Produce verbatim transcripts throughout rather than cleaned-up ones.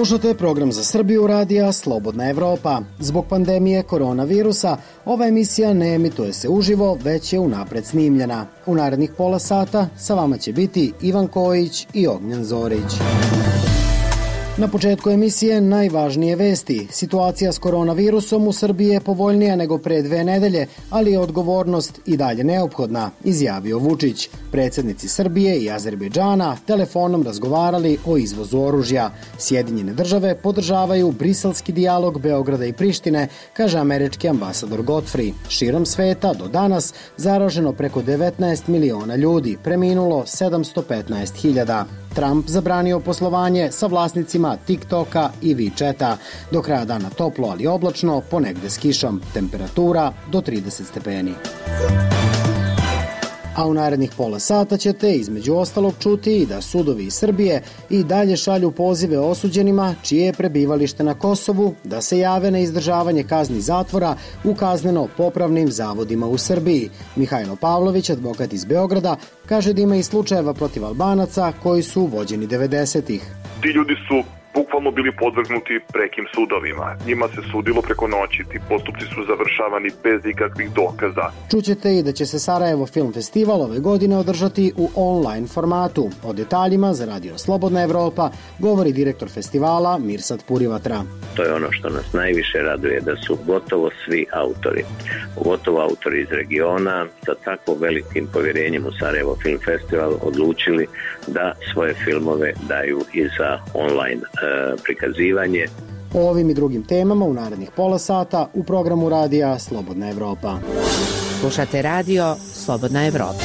Slušate program za Srbiju radija Slobodna Evropa. Zbog pandemije koronavirusa, ova emisija ne emituje se uživo, već je unapred snimljena. U narednih pola sata sa vama će biti Ivan Kojić i Ognjen Zorić. Na početku emisije najvažnije vesti. Situacija s koronavirusom u Srbiji je povoljnija nego pre dve nedelje, ali je odgovornost i dalje neophodna, izjavio Vučić. Predsjednici Srbije i Azerbejdžana telefonom razgovarali o izvozu oružja. Sjedinjene države podržavaju briselski dijalog Beograda i Prištine, kaže američki ambasador Godfrey. Širom sveta do danas zaraženo preko devetnaest miliona ljudi, preminulo sedamsto petnaest hiljada. Trump zabranio poslovanje sa vlasnicima TikToka i WeChata. Do kraja dana toplo, ali oblačno, ponegde s kišom. Temperatura do trideset stepeni. A u narednih pola sata ćete između ostalog čuti i da sudovi iz Srbije i dalje šalju pozive osuđenima čije je prebivalište na Kosovu da se jave na izdržavanje kazni zatvora u kazneno-popravnim zavodima u Srbiji. Mihajlo Pavlović, advokat iz Beograda, kaže da ima i slučajeva protiv Albanaca koji su vođeni devedesetih. Ti ljudi su bukvalno bili podvrgnuti prekim sudovima. Njima se sudilo preko noći, ti postupci su završavani bez ikakvih dokaza. Čućete i da će se Sarajevo Film Festival ove godine održati u online formatu. O detaljima za Radio Slobodna Evropa govori direktor festivala Mirsad Purivatra. To je ono što nas najviše raduje, da su gotovo svi autori, gotovo autori iz regiona, sa tako velikim povjerenjem u Sarajevo Film Festival odlučili da svoje filmove daju i za online prikazivanje. O ovim i drugim temama u narednih pola sata u programu radija Slobodna Evropa. Slušate radio Slobodna Evropa.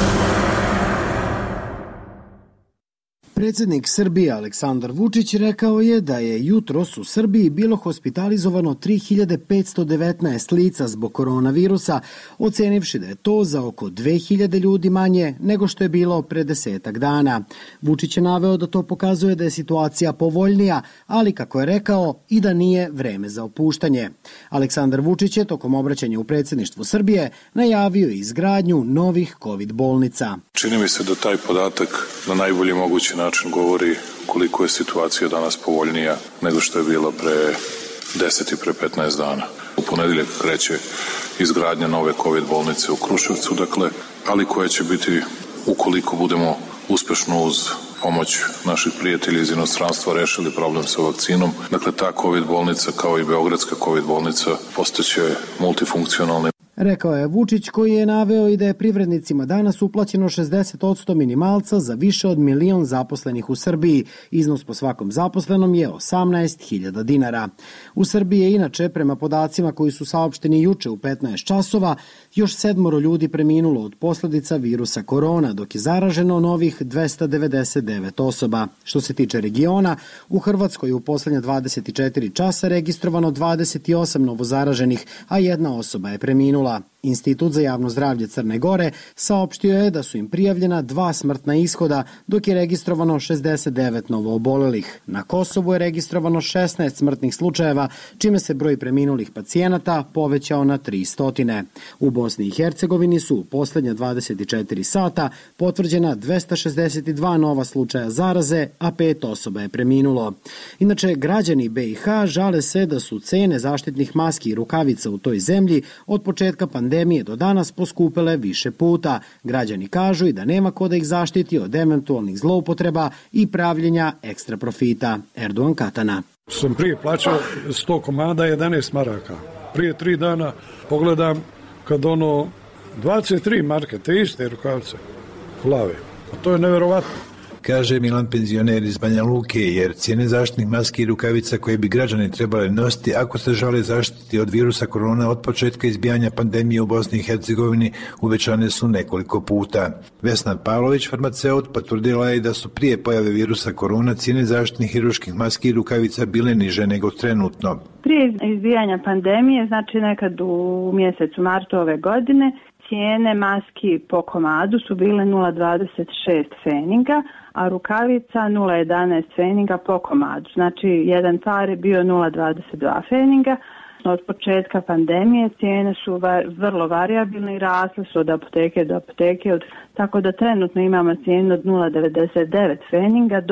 Predsjednik Srbije Aleksandar Vučić rekao je da je jutros u Srbiji bilo hospitalizovano tri hiljade petsto devetnaest lica zbog koronavirusa, ocenivši da je to za oko dve hiljade ljudi manje nego što je bilo pre desetak dana. Vučić je naveo da to pokazuje da je situacija povoljnija, ali kako je rekao i da nije vreme za opuštanje. Aleksandar Vučić je tokom obraćanja u predsjedništvu Srbije najavio izgradnju novih COVID bolnica. Čini mi se da taj podatak na najbolji mogući način govori koliko je situacija danas povoljnija nego što je bila pre deset i pre petnaest dana. U ponedjeljak kreće izgradnja nove COVID bolnice u Kruševcu, dakle, ali koja će biti, ukoliko budemo uspešno uz pomoć naših prijatelja iz inostranstva rešili problem sa vakcinom. Dakle, ta COVID bolnica kao i beogradska COVID bolnica postaće multifunkcionalna. Rekao je Vučić, koji je naveo i da je privrednicima danas uplaćeno šezdeset posto minimalca za više od milion zaposlenih u Srbiji. Iznos po svakom zaposlenom je osamnaest hiljada dinara. U Srbiji je inače, prema podacima koji su saopšteni juče u petnaest časova, još sedmoro ljudi preminulo od posljedica virusa korona, dok je zaraženo novih dvesta devedeset devet osoba. Što se tiče regiona, u Hrvatskoj u posljednje dvadeset četiri časa registrovano dvadeset osam novozaraženih, a jedna osoba je preminula. Institut za javno zdravlje Crne Gore saopštio je da su im prijavljena dva smrtna ishoda, dok je registrovano šezdeset devet novoobolelih. Na Kosovu je registrovano šesnaest smrtnih slučajeva, čime se broj preminulih pacijenata povećao na tristo. U Bosni i Hercegovini su u posljednja dvadeset četiri sata potvrđena dvesta šezdeset dva nova slučaja zaraze, a pet osoba je preminulo. Inače, građani B i H žale se da su cene zaštitnih maski i rukavica u toj zemlji od početka pandemije do danas poskupele više puta. Građani kažu i da nema ko da ih zaštiti od eventualnih zloupotreba i pravljenja ekstra profita. Erdogan Katana. Sam prije plaćao sto komada jedanaest maraka. Prije tri dana pogledam kad ono dvadeset tri marke, te iste rukavce plave. A to je neverovatno. Kaže Milan, penzioner iz Banja Luke, jer cijene zaštitnih maski i rukavica koje bi građani trebali nositi ako se žele zaštiti od virusa korona od početka izbijanja pandemije u Bosni i Hercegovini uvećane su nekoliko puta. Vesna Pavlović, farmaceut, potvrdila je da su prije pojave virusa korona cijene zaštitnih hirurških maski i rukavica bile niže nego trenutno. Prije izbijanja pandemije, znači nekad u mjesecu martu ove godine, cijene maski po komadu su bile nula zarez dvadeset šest feninga, a rukavica nula zarez jedanaest feninga po komadu. Znači, jedan par je bio nula zarez dvadeset dva feninga. Od početka pandemije cijene su var, vrlo variabilne i rasle su od apoteke do apoteke, od, tako da trenutno imamo cijenu od nula zarez devedeset devet feninga do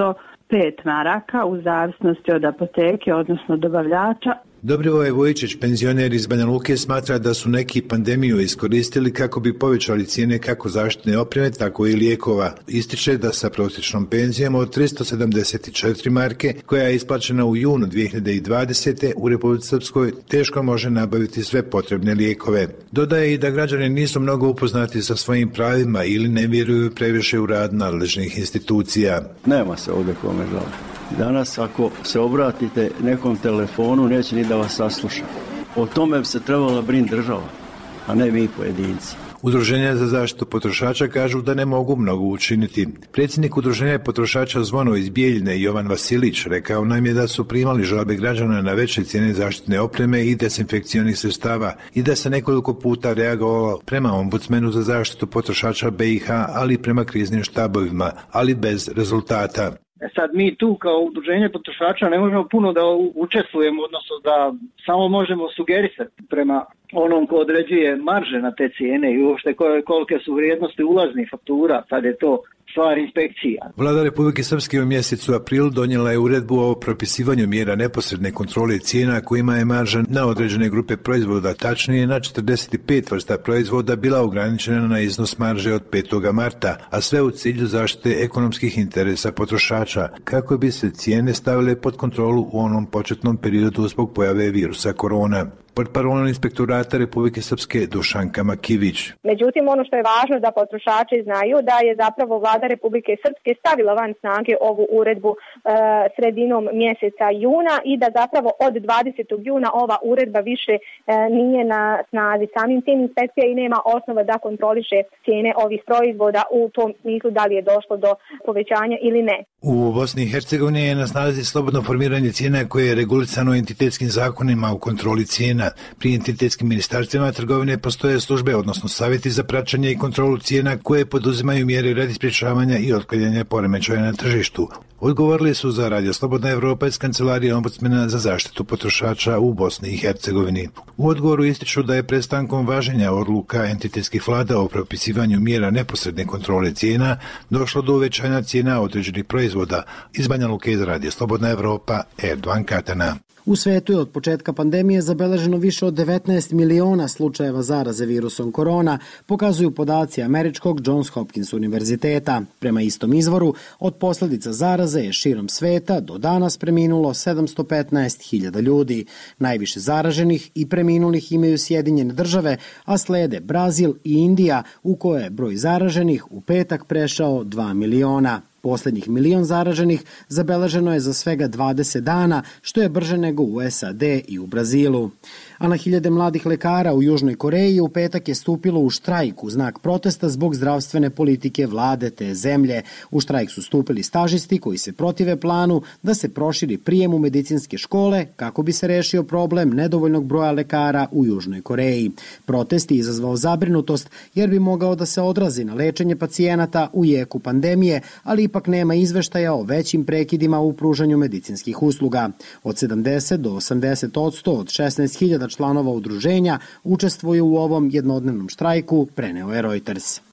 pet maraka u zavisnosti od apoteke, odnosno dobavljača. Dobrivoje Vojičić, penzioner iz Banja Luke, smatra da su neki pandemiju iskoristili kako bi povećali cijene kako zaštitne opreme, tako i lijekova. Ističe da sa prosječnom penzijom od tristo sedamdeset četiri marke, koja je isplaćena u junu dvije hiljade dvadesete. u Republici Srpskoj, teško može nabaviti sve potrebne lijekove. Dodaje i da građani nisu mnogo upoznati sa svojim pravima ili ne vjeruju previše u rad nadležnih institucija. Nema se ovdje kome žaliti. Danas ako se obratite nekom telefonu, neće ni da vas sasluša. O tome bi se trebala brinuti država, a ne mi pojedinci. Udruženja za zaštitu potrošača kažu da ne mogu mnogo učiniti. Predsjednik Udruženja potrošača Zvono iz Bijeljine, Jovan Vasilić, rekao nam je da su primali žalbe građana na veće cijene zaštitne opreme i dezinfekcionih sredstava i da se nekoliko puta reagovalo prema ombudsmenu za zaštitu potrošača B i H, ali i prema kriznim štabovima, ali bez rezultata. Sad mi tu kao udruženje potrošača ne možemo puno da učestvujemo, odnosno da samo možemo sugerisati prema onom ko određuje marže na te cijene i uopšte kolike su vrijednosti ulaznih faktura, sad je to stvar inspekcija. Vlada Republike Srpske u mjesecu aprilu donijela je uredbu o propisivanju mjera neposredne kontrole cijena kojima je marža na određene grupe proizvoda, tačnije na četrdeset pet vrsta proizvoda, bila ograničena na iznos marže od petog marta, a sve u cilju zaštite ekonomskih interesa potrošača, kako bi se cijene stavile pod kontrolu u onom početnom periodu zbog pojave virusa korona. Portparol Inspektorata Republike Srpske Dušanka Makivić. Međutim, ono što je važno da potrošači znaju da je zapravo Vlada Republike Srpske stavila van snage ovu uredbu e, sredinom mjeseca juna i da zapravo od dvadesetog juna ova uredba više e, nije na snazi. Samim tim inspekcija i nema osnova da kontroliše cijene ovih proizvoda u tom smislu da li je došlo do povećanja ili ne. U Bosni i Hercegovini je na snazi slobodno formiranje cijena koje je regulisano entitetskim zakonima u kontroli cijena. Pri entitetskim ministarstvima trgovine postoje službe, odnosno savjeti za praćenje i kontrolu cijena koje poduzimaju mjere radi sprječavanja i otklanjanja poremećaja na tržištu. Odgovorili su za Radio Slobodna Evropa iz Kancelarije ombudsmena za zaštitu potrošača u Bosni i Hercegovini. U odgovoru ističu da je prestankom važenja odluka entitetskih vlada o propisivanju mjera neposredne kontrole cijena došlo do uvećanja cijena određenih proizvoda. Iz Banja Luke iz Radio Slobodna Evropa, Erdovan Katana. U svetu je od početka pandemije zabeleženo više od devetnaest miliona slučajeva zaraze virusom korona, pokazuju podaci američkog Johns Hopkins univerziteta. Prema istom izvoru, od posljedica zaraze je širom sveta do danas preminulo sedamsto petnaest hiljada ljudi. Najviše zaraženih i preminulih imaju Sjedinjene države, a slede Brazil i Indija, u koje je broj zaraženih u petak prešao dva miliona. Posljednjih milion zaraženih zabeleženo je za svega dvadeset dana, što je brže nego u S A D i u Brazilu. A na hiljade mladih lekara u Južnoj Koreji u petak je stupilo u štrajk u znak protesta zbog zdravstvene politike vlade te zemlje. U štrajk su stupili stažisti koji se protive planu da se proširi prijem u medicinske škole kako bi se rešio problem nedovoljnog broja lekara u Južnoj Koreji. Protest je izazvao zabrinutost jer bi mogao da se odrazi na lečenje pacijenata u jeku pandemije, ali ipak nema izveštaja o većim prekidima u pružanju medicinskih usluga. Od sedamdeset do osamdeset odsto od šesnaest hiljada članova udruženja učestvuju u ovom jednodnevnom štrajku, preneo je Reuters.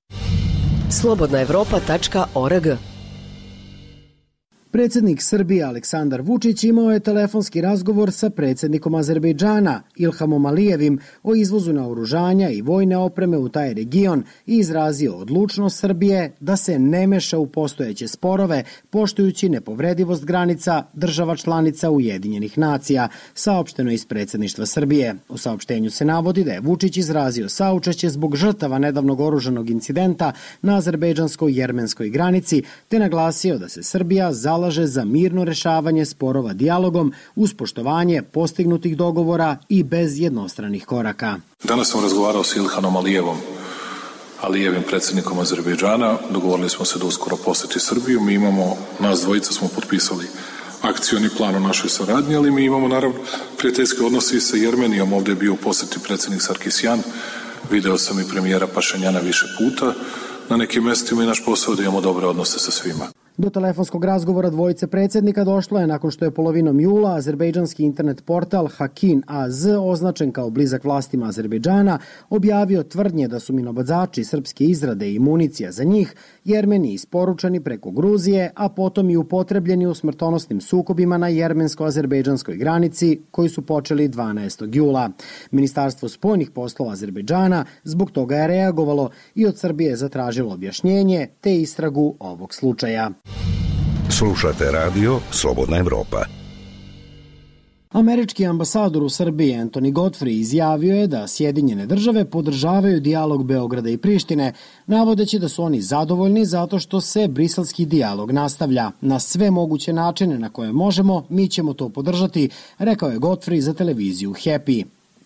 slobodna evropa tačka org. Predsjednik Srbije Aleksandar Vučić imao je telefonski razgovor sa predsjednikom Azerbejdžana Ilhamom Alijevim o izvozu naoružanja i vojne opreme u taj region i izrazio odlučnost Srbije da se ne meša u postojeće sporove, poštujući nepovredivost granica država članica Ujedinjenih nacija, saopšteno iz predsjedništva Srbije. U saopštenju se navodi da je Vučić izrazio saučešće zbog žrtava nedavnog oružanog incidenta na azerbejdžansko-jermenskoj granici, te naglasio da se Srbija zalaže za mirno rešavanje sporova dijalogom uz poštovanje postignutih dogovora i bez jednostranih koraka. Danas sam razgovarao s Ilhanom Alijevom, Alijevim predsjednikom Azerbejdžana. Dogovorili smo se da uskoro posjeti Srbiju. Mi imamo, nas dvojica smo potpisali akcioni plan o našoj saradnji, ali mi imamo naravno prijateljske odnose i sa Jermenijom. Ovdje je bio u posjeti predsjednik Sarkisjan. Video sam i premijera Pašinjana više puta na nekim mjestima i naš posao da imamo dobre odnose sa svima. Do telefonskog razgovora dvojice predsjednika došlo je nakon što je polovinom jula azerbejdžanski internet portal Hakin A Z, označen kao blizak vlastima Azerbejdžana, objavio tvrdnje da su minobacači srpske izrade i municija za njih Jermeniji isporučeni preko Gruzije, a potom i upotrebljeni u smrtonosnim sukobima na jermensko-azerbejdžanskoj granici koji su počeli dvanaestog jula. Ministarstvo spoljnih poslova Azerbejdžana zbog toga je reagovalo i od Srbije zatražilo objašnjenje te istragu ovog slučaja. Slušate radio Slobodna Evropa. Američki ambasador u Srbiji Anthony Godfrey izjavio je da Sjedinjene države podržavaju dijalog Beograda i Prištine, navodeći da su oni zadovoljni zato što se briselski dijalog nastavlja. Na sve moguće načine na koje možemo, mi ćemo to podržati, rekao je Godfrey za televiziju Happy.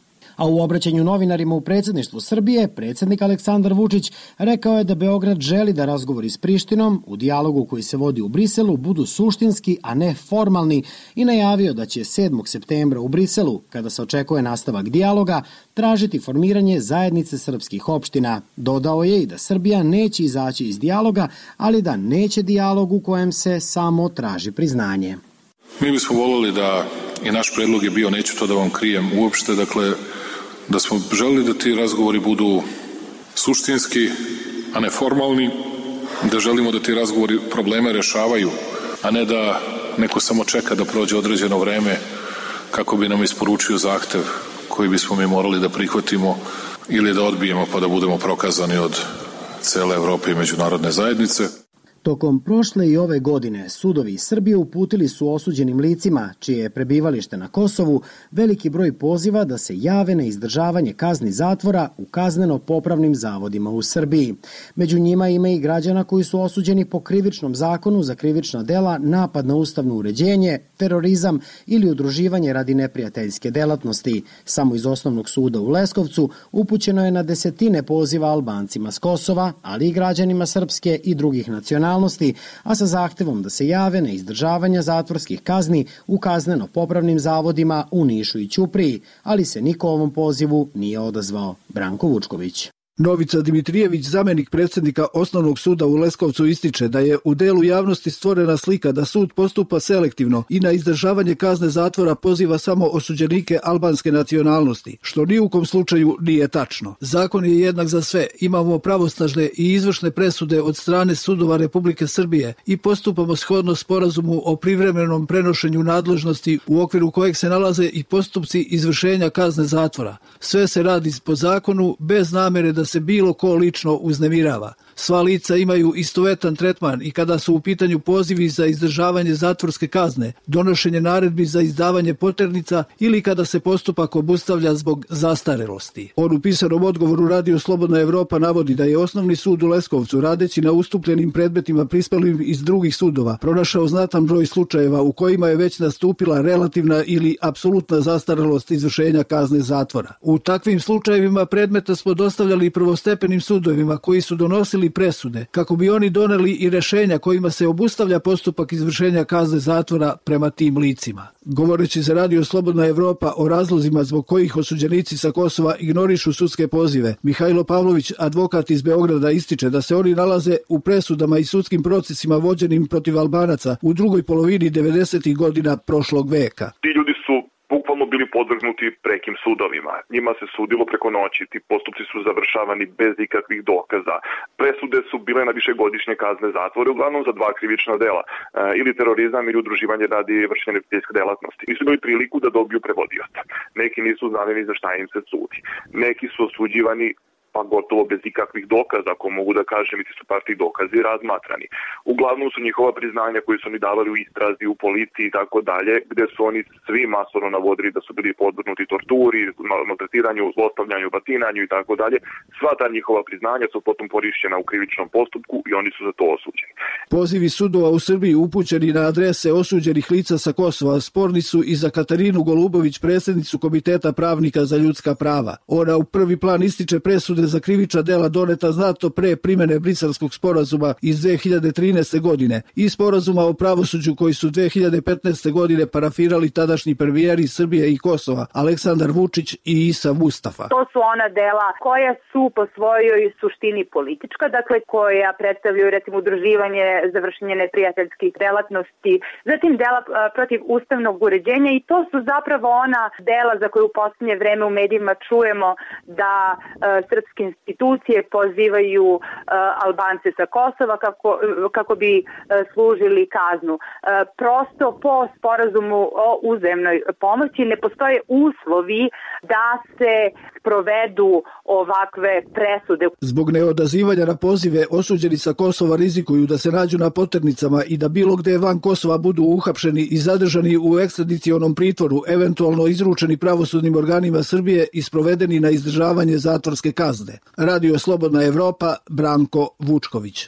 A u obraćanju novinarima u predsjedništvu Srbije, predsjednik Aleksandar Vučić rekao je da Beograd želi da razgovori s Prištinom u dijalogu koji se vodi u Briselu budu suštinski, a ne formalni, i najavio da će sedmog septembra u Briselu, kada se očekuje nastavak dijaloga, tražiti formiranje zajednice srpskih opština. Dodao je i da Srbija neće izaći iz dijaloga, ali da neće dijalog u kojem se samo traži priznanje. Mi bismo voljeli da, i naš predlog je bio, neću to da vam krijem uopšte, dakle, da smo želeli da ti razgovori budu suštinski, a ne formalni, da želimo da ti razgovori probleme rešavaju, a ne da neko samo čeka da prođe određeno vreme kako bi nam isporučio zahtev koji bismo mi morali da prihvatimo ili da odbijemo pa da budemo prokazani od cele Evrope i međunarodne zajednice. Tokom prošle i ove godine sudovi Srbije uputili su osuđenim licima, čije je prebivalište na Kosovu, veliki broj poziva da se jave na izdržavanje kazni zatvora u kazneno-popravnim zavodima u Srbiji. Među njima ima i građana koji su osuđeni po krivičnom zakonu za krivična dela napad na ustavno uređenje, terorizam ili udruživanje radi neprijateljske delatnosti. Samo iz Osnovnog suda u Leskovcu upućeno je na desetine poziva Albancima s Kosova, ali i građanima srpske i drugih nacionalnosti, a sa zahtevom da se jave na izdržavanje zatvorskih kazni u kazneno-popravnim zavodima u Nišu i Ćupriji, ali se niko ovom pozivu nije odazvao. Branko Vučković. Novica Dimitrijević, zamenik predsjednika Osnovnog suda u Leskovcu, ističe da je u delu javnosti stvorena slika da sud postupa selektivno i na izdržavanje kazne zatvora poziva samo osuđenike albanske nacionalnosti, što ni u kom slučaju nije tačno. Zakon je jednak za sve, imamo pravosnažne i izvršne presude od strane sudova Republike Srbije i postupamo shodno sporazumu o privremenom prenošenju nadležnosti u okviru kojeg se nalaze i postupci izvršenja kazne zatvora. Sve se radi po zakonu bez namere da se bilo ko lično uznemirava. Sva lica imaju istovetan tretman i kada su u pitanju pozivi za izdržavanje zatvorske kazne, donošenje naredbi za izdavanje poternica ili kada se postupak obustavlja zbog zastarelosti. On u pisanom odgovoru Radio Slobodna Evropa navodi da je Osnovni sud u Leskovcu, radeći na ustupljenim predmetima prispelim iz drugih sudova, pronašao znatan broj slučajeva u kojima je već nastupila relativna ili apsolutna zastarelost izvršenja kazne zatvora. U takvim slučajevima predmeta smo dostavljali prvostepenim sudovima koji su donosili presude, kako bi oni doneli i rešenja kojima se obustavlja postupak izvršenja kazne zatvora prema tim licima. Govoreći za Radio Slobodna Evropa o razlozima zbog kojih osuđenici sa Kosova ignorišu sudske pozive, Mihajlo Pavlović, advokat iz Beograda, ističe da se oni nalaze u presudama i sudskim procesima vođenim protiv Albanaca u drugoj polovini devedesetih godina prošlog veka. Ti ljudi su bukvalno bili podvrgnuti prekim sudovima. Njima se sudilo preko noći, ti postupci su završavani bez ikakvih dokaza. Presude su bile na višegodišnje kazne zatvore, uglavnom za dva krivična dela, ili terorizam ili udruživanje radi vršenja neprijateljske delatnosti. Nisu imali priliku da dobiju prevodioca. Neki nisu znali ni za šta im se sudi. Neki su osuđivani pa gotovo bez ikakvih dokaza, ako mogu da kažem, niti su par tih dokazi razmatrani. Uglavnom su njihova priznanja koji su oni davali u istrazi, u policiji i tako dalje, gde su oni svi masovno navodili da su bili podvrgnuti torturi, maltretiranju, zlostavljanju, batinanju i tako dalje. Sva ta njihova priznanja su potom porišćena u krivičnom postupku i oni su za to osuđeni. Pozivi sudova u Srbiji upućeni na adrese osuđenih lica sa Kosova sporni su i za Katarinu Golubović, predsjednicu Komiteta pravnika za ljudska prava. Ona u prvi plan ističe presude presude za krivična dela doneta znatno pre primene Briselskog sporazuma iz dve hiljade trinaeste. godine i sporazuma o pravosuđu koji su dve hiljade petnaeste. godine parafirali tadašnji premijeri Srbije i Kosova Aleksandar Vučić i Isa Mustafa. To su ona dela koja su po svojoj suštini politička, dakle koja predstavljaju recimo udruživanje za vršenje neprijateljskih delatnosti, zatim dela protiv ustavnog uređenja i to su zapravo ona dela za koje u posljednje vreme u medijima čujemo da e, srpske institucije pozivaju e, Albance sa Kosova kako, kako bi e, služili kaznu. E, prosto po sporazumu o uzajamnoj pomoći ne postoje uslovi da se provedu ovakve presude. Zbog neodazivanja na pozive osuđeni sa Kosova rizikuju da se nađu na poternicama i da bilo gde van Kosova budu uhapšeni i zadržani u ekstradicionom pritvoru, eventualno izručeni pravosudnim organima Srbije i sprovedeni na izdržavanje zatvorske kazne. Radio Slobodna Evropa, Branko Vučković.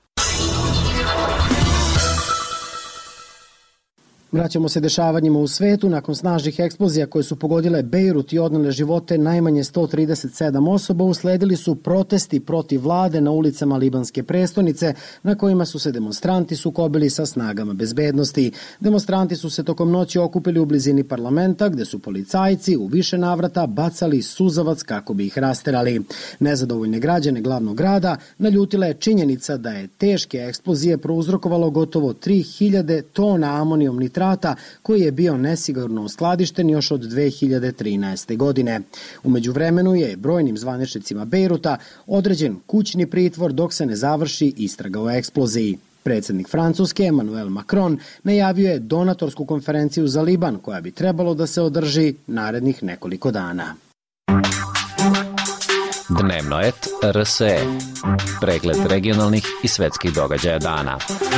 Vraćamo se dešavanjima u svetu. Nakon snažnih eksplozija koje su pogodile Bejrut i odnele živote najmanje sto trideset sedam osoba, usledili su protesti protiv vlade na ulicama libanske prestonice na kojima su se demonstranti sukobili sa snagama bezbednosti. Demonstranti su se tokom noći okupili u blizini parlamenta gde su policajci u više navrata bacali suzavac kako bi ih rasterali. Nezadovoljne građane glavnog grada naljutila je činjenica da je teške eksplozije prouzrokovalo gotovo tri hiljade tona amonijum nitrata koji je bio nesigurno uskladišten još od dve hiljade trinaeste. godine. U međuvremenu je brojnim zvaničnicima Bejruta određen kućni pritvor dok se ne završi istraga o eksploziji. Predsjednik Francuske Emmanuel Macron najavio je donatorsku konferenciju za Liban koja bi trebalo da se održi narednih nekoliko dana. Dnevno et R S E. Pregled regionalnih i svetskih događaja dana.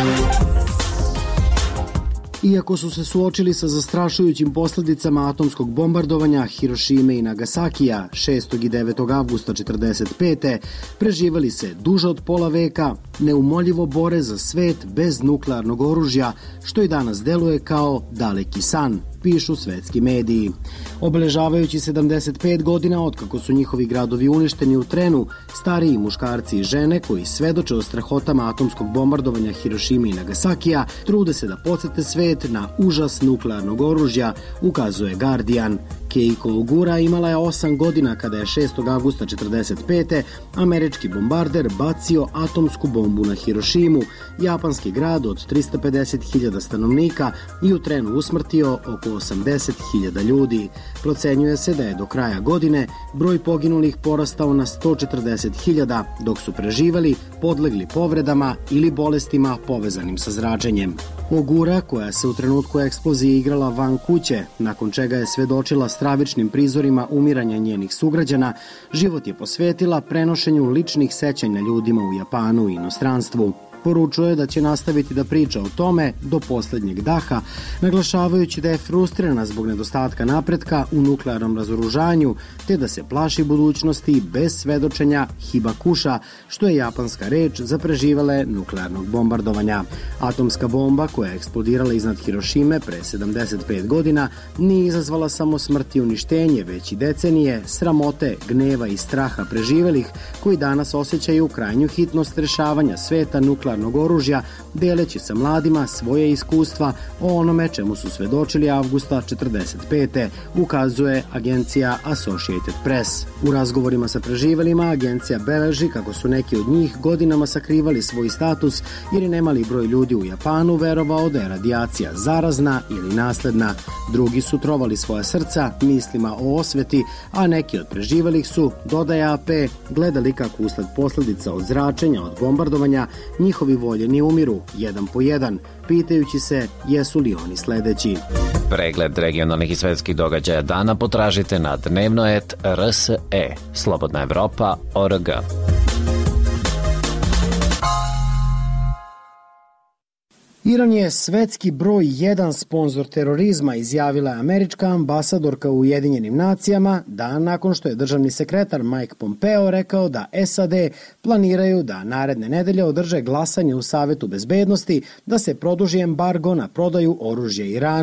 Iako su se suočili sa zastrašujućim posljedicama atomskog bombardovanja Hirošime i Nagasakija šestog i devetog avgusta četrdeset pete. preživeli se duže od pola veka, neumoljivo bore za svet bez nuklearnog oružja, što i danas deluje kao daleki san, pišu svetski mediji. Obeležavajući sedamdeset pet godina otkako su njihovi gradovi uništeni u trenu, stariji muškarci i žene koji svedoče o strahotama atomskog bombardovanja Hirošime i Nagasakija trude se da podsete svet na užas nuklearnog oružja, ukazuje Guardian. Keiko Ogura imala je osam godina kada je šestog avgusta četrdeset pete. američki bombarder bacio atomsku bombu na Hirošimu, japanski grad od trista pedeset hiljada stanovnika, i u trenu usmrtio oko osamdeset hiljada ljudi. Procenjuje se da je do kraja godine broj poginulih porastao na sto četrdeset hiljada, dok su preživali podlegli povredama ili bolestima povezanim sa zračenjem. Ogura, koja se u trenutku eksplozije igrala van kuće, nakon čega je svedočila stravičnim prizorima umiranja njenih sugrađana, život je posvetila prenošenju ličnih sećanja ljudima u Japanu i inostranstvu. Poručuje da će nastaviti da priča o tome do poslednjeg daha, naglašavajući da je frustrirana zbog nedostatka napretka u nuklearnom razoružanju, te da se plaši budućnosti bez svedočenja hibakuša, što je japanska reč za preživele nuklearnog bombardovanja. Atomska bomba koja je eksplodirala iznad Hirošime pre sedamdeset pet godina nije izazvala samo smrt i uništenje, već i decenije sramote, gneva i straha preživelih koji danas osjećaju krajnju hitnost rešavanja sveta nuklearnog oružja, deleći sa mladima svoje iskustva o onome čemu su svedočili avgusta četrdeset pete. ukazuje agencija Associated Press. U razgovorima sa preživelima agencija beleži kako su neki od njih godinama sakrivali svoj status jer je nemali broj ljudi u Japanu verovao da je radijacija zarazna ili nasledna. Drugi su trovali svoja srca mislima o osveti, a neki od preživelih su, dodaje A P, gledali kako usled posledica od zračenja od bombardovanja njihovi voljeni umiru, jedan po jedan, pitajući se jesu li oni sledeći. Pregled regionalnih i svetskih događaja dana potražite na dnevno et R S E, Slobodna Evropa, O R G. Iran je svetski broj jedan sponzor terorizma, izjavila je američka ambasadorka u Ujedinjenim nacijama, dan nakon što je državni sekretar Mike Pompeo rekao da S A D planiraju da naredne nedelje održe glasanje u Savetu bezbednosti da se produži embargo na prodaju oružja Iranu.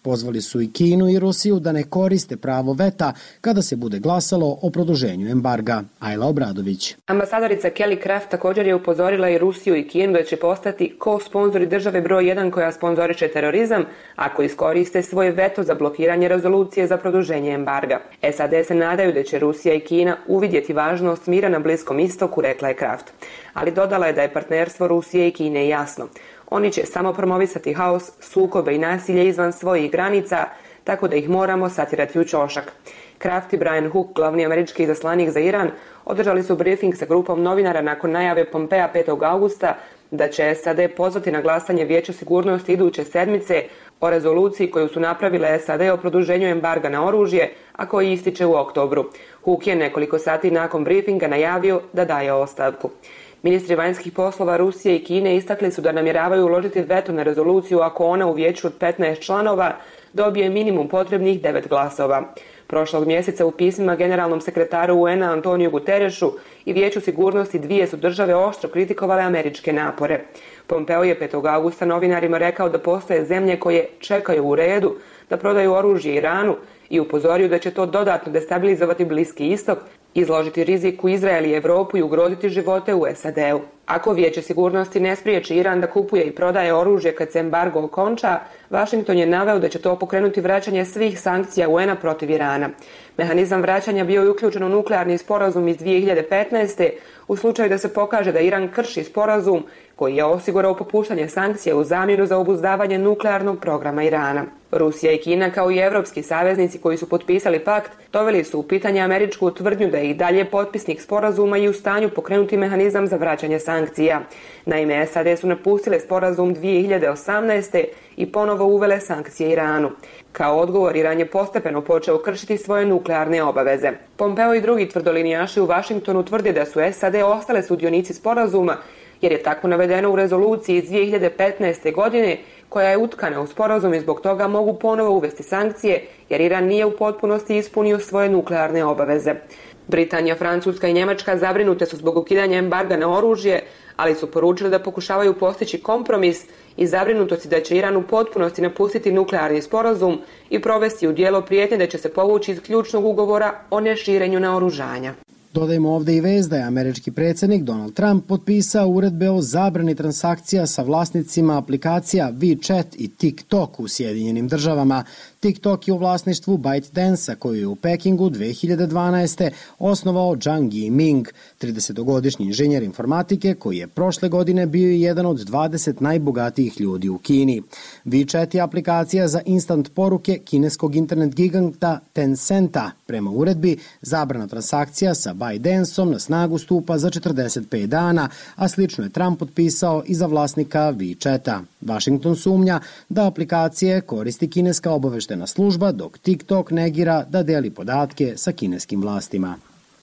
Pozvali su i Kinu i Rusiju da ne koriste pravo veta kada se bude glasalo o produženju embarga. Ajla Obradović. Ambasadorica Kelly Craft također je upozorila i Rusiju i Kinu da će postati ko-sponzori države broj jedan koja sponzoriše terorizam ako iskoriste svoje veto za blokiranje rezolucije za produženje embarga. S A D se nadaju da će Rusija i Kina uvidjeti važnost mira na Bliskom istoku, rekla je Kraft. Ali dodala je da je partnerstvo Rusije i Kine jasno. Oni će samo promovisati haos, sukobe i nasilje izvan svojih granica, tako da ih moramo satjerati u ćošak. Kraft i Brian Hook, glavni američki izaslanik za Iran, održali su briefing sa grupom novinara nakon najave Pompea petog augusta da će S A D pozvati na glasanje Vijeća sigurnosti iduće sedmice o rezoluciji koju su napravile S A D o produženju embarga na oružje, a koji ističe u oktobru. Hook je nekoliko sati nakon briefinga najavio da daje ostavku. Ministri vanjskih poslova Rusije i Kine istakli su da namjeravaju uložiti veto na rezoluciju ako ona u vijeću od petnaest članova dobije minimum potrebnih devet glasova. Prošlog mjeseca u pismima generalnom sekretaru U N A Antoniju Guterešu i Vijeću sigurnosti dvije su države oštro kritikovale američke napore. Pompeo je petog augusta novinarima rekao da postoje zemlje koje čekaju u redu da prodaju oružje Iranu i upozorio da će to dodatno destabilizovati Bliski istok, izložiti riziku Izrael i Evropu i ugroziti živote u S A D-u. Ako Vijeće sigurnosti ne spriječi Iran da kupuje i prodaje oružje kad se embargo okonča, Washington je naveo da će to pokrenuti vraćanje svih sankcija U N A protiv Irana. Mehanizam vraćanja bio je uključen u nuklearni sporazum iz dvije hiljade petnaeste. u slučaju da se pokaže da Iran krši sporazum koji je osigurao popuštanje sankcija u zamjenu za obuzdavanje nuklearnog programa Irana. Rusija i Kina kao i evropski saveznici koji su potpisali pakt doveli su u pitanje američku tvrdnju da je i dalje potpisnik sporazuma i u stanju pokrenuti mehanizam za vraćanje sankcija. Naime, S A D su napustile sporazum dvije hiljade osamnaeste. i ponovo uvele sankcije Iranu. Kao odgovor, Iran je postepeno počeo kršiti svoje nuklearne obaveze. Pompeo i drugi tvrdolinijaši u Vašingtonu tvrde da su S A D ostale sudionici sporazuma, jer je tako navedeno u rezoluciji iz dvije hiljade petnaeste. godine, koja je utkana u sporazum i zbog toga mogu ponovo uvesti sankcije, jer Iran nije u potpunosti ispunio svoje nuklearne obaveze. Britanija, Francuska i Njemačka zabrinute su zbog ukidanja embarga na oružje, ali su poručili da pokušavaju postići kompromis i zabrinutosti da će Iran u potpunosti napustiti nuklearni sporazum i provesti u djelo prijetnje da će se povući iz ključnog ugovora o neširenju naoružanja. Dodajmo ovdje i vest da je američki predsjednik Donald Trump potpisao uredbe o zabrani transakcija sa vlasnicima aplikacija WeChat i TikTok u Sjedinjenim državama. TikTok je u vlasništvu ByteDance-a koju je u Pekingu dvije hiljade dvanaeste. osnovao Zhang Yiming, tridesetogodišnji inženjer informatike koji je prošle godine bio jedan od dvadeset najbogatijih ljudi u Kini. WeChat je aplikacija za instant poruke kineskog internet giganta Tencenta. Prema uredbi, zabrana transakcija sa ByteDance-om na snagu stupa za četrdeset pet dana, a slično je Trump potpisao i za vlasnika WeChat-a. Washington sumnja da aplikacije koristi kineska obaveštena služba, dok TikTok negira da deli podatke sa kineskim vlastima.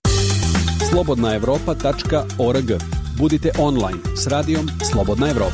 slobodna evropa tačka org. Budite online s radijom Slobodna Evropa.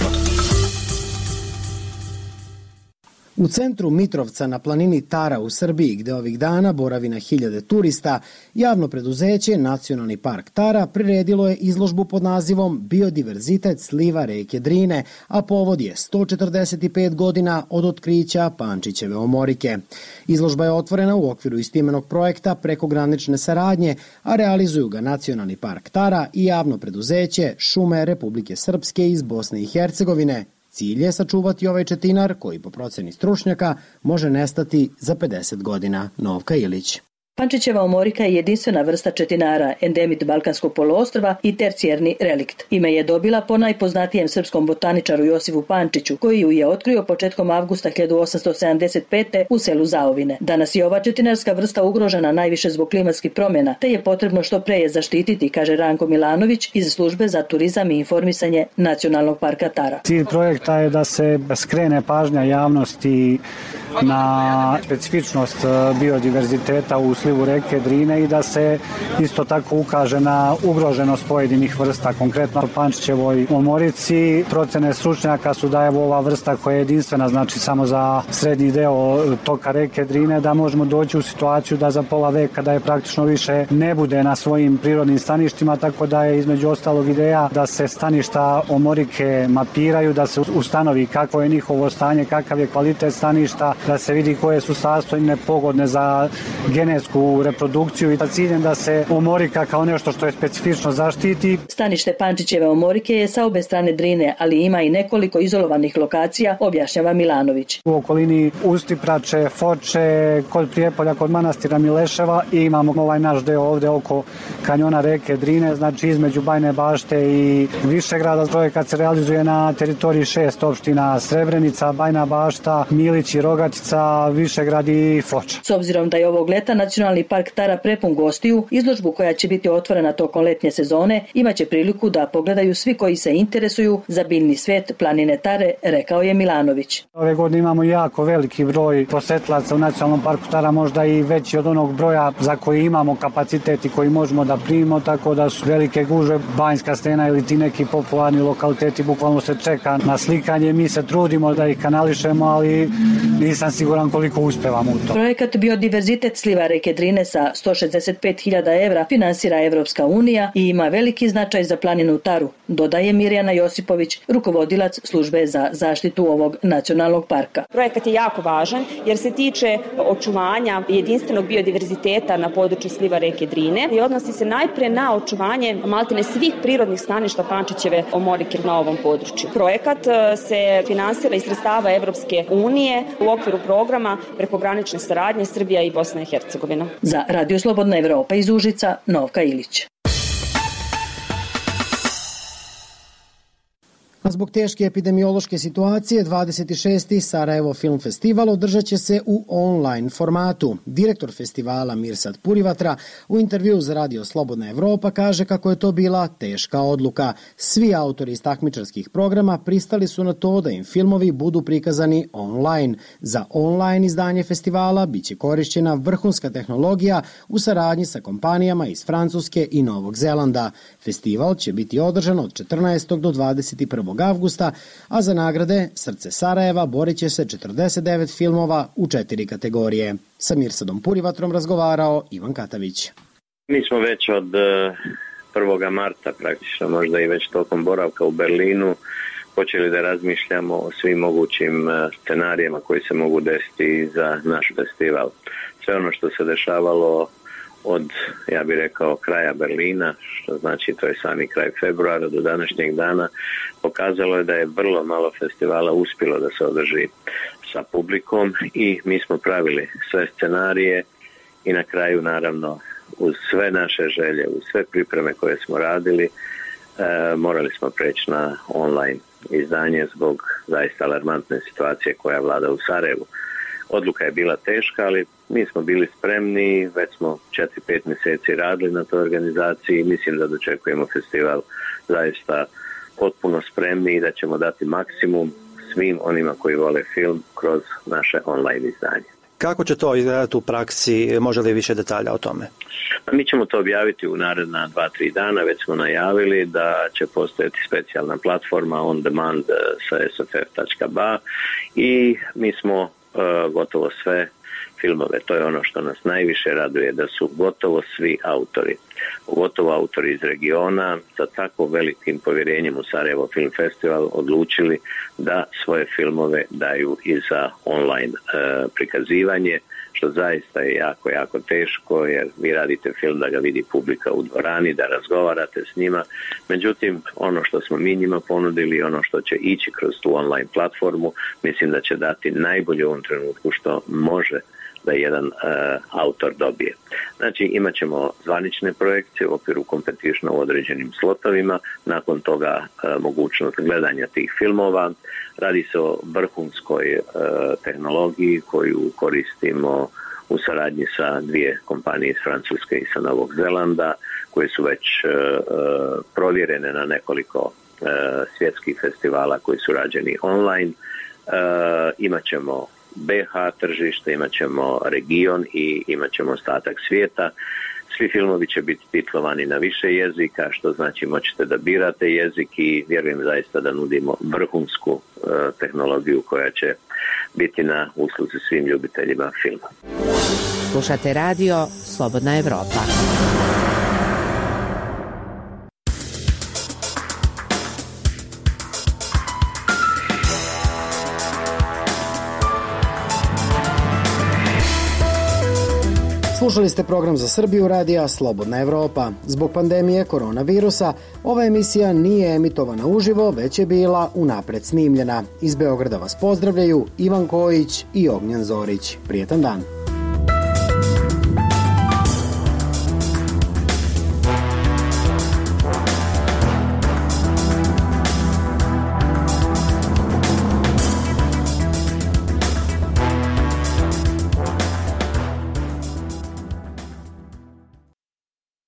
U centru Mitrovca na planini Tara u Srbiji, gde ovih dana boravi na hiljade turista, javno preduzeće Nacionalni park Tara priredilo je izložbu pod nazivom Biodiverzitet sliva reke Drine, a povod je sto četrdeset pet godina od otkrića Pančićeve omorike. Izložba je otvorena u okviru istoimenog projekta prekogranične saradnje, a realizuju ga Nacionalni park Tara i javno preduzeće Šume Republike Srpske iz Bosne i Hercegovine. Cilj je sačuvati ovaj četinar koji po proceni stručnjaka može nestati za pedeset godina. Novka Ilić. Pančićeva omorika je jedinstvena vrsta četinara, endemit Balkanskog poluostrva i tercijerni relikt. Ime je dobila po najpoznatijem srpskom botaničaru Josifu Pančiću, koji ju je otkrio početkom avgusta hiljadu osamsto sedamdeset pete. u selu Zaovine. Danas je ova četinarska vrsta ugrožena najviše zbog klimatskih promjena, te je potrebno što pre je zaštititi, kaže Ranko Milanović iz službe za turizam i informisanje Nacionalnog parka Tara. Cilj projekta je da se skrene pažnja javnosti na specifičnost biodiverziteta u slivu reke Drine i da se isto tako ukaže na ugroženost pojedinih vrsta, konkretno u Pančićevoj omorici. Procene stručnjaka su da je ova vrsta koja je jedinstvena, znači samo za srednji deo toka reke Drine, da možemo doći u situaciju da za pola veka da je praktično više ne bude na svojim prirodnim staništima, tako da je između ostalog ideja da se staništa omorike mapiraju, da se ustanovi kakvo je njihovo stanje, kakav je kvalitet staništa, da se vidi koje su sastojine pogodne za genetsku reprodukciju i sa ciljem da se omorika kao nešto što je specifično zaštiti. Stanište Pančićeve omorike je sa obe strane Drine, ali ima i nekoliko izolovanih lokacija, objašnjava Milanović. U okolini Ustiprače, Foče, kod Prijepolja, kod manastira Mileševa i imamo ovaj naš deo ovde oko kanjona reke Drine, znači između Bajne Bašte i Višegrada. Projekat se realizuje na teritoriji šest opština: Srebrenica, Bajna Bašta, Milić i Rogatica, Višegrad i Foča. S obzirom da je ovog leta Nacionalni park Tara prepun gostiju, izložbu koja će biti otvorena tokom letnje sezone imaće priliku da pogledaju svi koji se interesuju za biljni svet planine Tare, rekao je Milanović. Ove godine imamo jako veliki broj posetilaca u Nacionalnom parku Tara, možda i veći od onog broja za koji imamo kapacitet i koji možemo da primimo, tako da su velike gužve. Banjska stena ili ti neki popularni lokaliteti, bukvalno se čeka na slikanje. Mi se trudimo da ih kanališemo, ali nisam siguran koliko uspevamo u to. Projekat Biodiverzitet sliva reke Drine sa sto šezdeset pet hiljada evra finansira Evropska unija i ima veliki značaj za planinu Taru, dodaje Mirjana Josipović, rukovodilac službe za zaštitu ovog nacionalnog parka. Projekat je jako važan jer se tiče očuvanja jedinstvenog biodiverziteta na području sliva reke Drine i odnosi se najpre na očuvanje maltene svih prirodnih staništa Pančićeve omorike na ovom području. Projekat se finansira iz sredstava Evropske unije u okviru programa prekogranične saradnje Srbija i Bosna i Hercegovina. Za Radio Slobodna Evropa iz Užica, Novka Ilić. A zbog teške epidemiološke situacije, dvadeset šesti Sarajevo Film Festival održat će se u online formatu. Direktor festivala Mirsad Purivatra u intervju za Radio Slobodna Evropa kaže kako je to bila teška odluka. Svi autori iz takmičarskih programa pristali su na to da im filmovi budu prikazani online. Za online izdanje festivala biće korišćena vrhunska tehnologija u saradnji sa kompanijama iz Francuske i Novog Zelanda. Festival će biti održan od četrnaestog do dvadeset prvog avgusta, a za nagrade Srce Sarajeva borit će se četrdeset devet filmova u četiri kategorije. Sa Mirsadom Purivatrom razgovarao Ivan Katavić. Mi smo već od prvog marta, praktično možda i već tokom boravka u Berlinu, počeli da razmišljamo o svim mogućim scenarijima koji se mogu desiti za naš festival. Sve ono što se dešavalo od, ja bih rekao, kraja Berlina, što znači to je sami kraj februara do današnjeg dana, pokazalo je da je vrlo malo festivala uspjelo da se održi sa publikom i mi smo pravili sve scenarije i na kraju, naravno, uz sve naše želje, uz sve pripreme koje smo radili, e, morali smo preći na online izdanje zbog zaista alarmantne situacije koja vlada u Sarajevu. Odluka je bila teška, ali mi smo bili spremni, već smo četiri pet mjeseci radili na toj organizaciji i mislim da dočekujemo festival zaista potpuno spremni i da ćemo dati maksimum svim onima koji vole film kroz naše online izdanje. Kako će to izgledati u praksi? Može li više detalja o tome? Mi ćemo to objaviti u naredna dva tri dana, već smo najavili da će postojati specijalna platforma on demand sa s f f tačka b a i mi smo gotovo sve filmove, to je ono što nas najviše raduje, da su gotovo svi autori, pogotovo autori iz regiona, sa tako velikim povjerenjem u Sarajevo Film Festival odlučili da svoje filmove daju i za online e, prikazivanje, što zaista je jako, jako teško, jer vi radite film da ga vidi publika u dvorani, da razgovarate s njima. Međutim, ono što smo mi njima ponudili, ono što će ići kroz tu online platformu, mislim da će dati najbolje u ovom trenutku što može da jedan uh, autor dobije. Znači, imat ćemo zvanične projekcije u okviru competitiona u određenim slotovima, nakon toga uh, mogućnost gledanja tih filmova. Radi se o vrhunskoj uh, tehnologiji koju koristimo u saradnji sa dvije kompanije iz Francuske i sa Novog Zelanda, koje su već uh, provjerene na nekoliko uh, svjetskih festivala koji su rađeni online. Uh, imat ćemo be ha tržište, imat ćemo region i imat ćemo ostatak svijeta. Svi filmovi će biti titlovani na više jezika, što znači moćete da birate jezik i vjerujem zaista da nudimo vrhunsku e, tehnologiju koja će biti na usluzi svim ljubiteljima filma. Slušate radio Slobodna Evropa. Slušali ste program za Srbiju radija Slobodna Evropa. Zbog pandemije koronavirusa, ova emisija nije emitovana uživo, već je bila unapred snimljena. Iz Beograda vas pozdravljaju Ivan Kojić i Ognjen Zorić. Prijetan dan.